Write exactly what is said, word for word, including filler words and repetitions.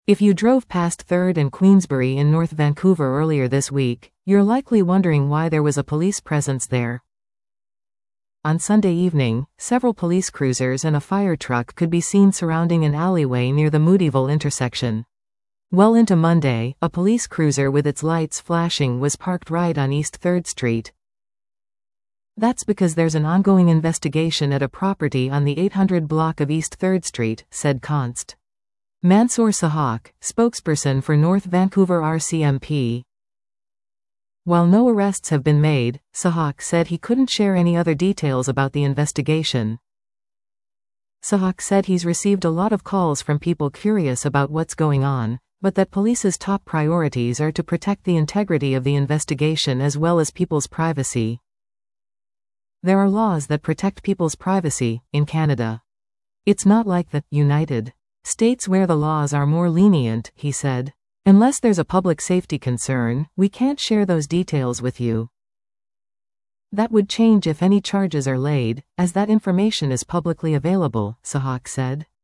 If you drove past third and Queensbury in North Vancouver earlier this week, you're likely wondering why there was a police presence there. On Sunday evening, several police cruisers and a fire truck could be seen surrounding an alleyway near the Moodyville intersection. Well into Monday, a police cruiser with its lights flashing was parked right on East third Street. That's because there's an ongoing investigation at a property on the eight hundred block of East third Street, said Const. Mansoor Sahak, spokesperson for North Vancouver R C M P. While no arrests have been made, Sahak said he couldn't share any other details about the investigation. Sahak said he's received a lot of calls from people curious about what's going on, but that police's top priorities are to protect the integrity of the investigation as well as people's privacy. There are laws that protect people's privacy in Canada. It's not like the United States where the laws are more lenient, he said. Unless there's a public safety concern, we can't share those details with you. That would change if any charges are laid, as that information is publicly available, Sahak said.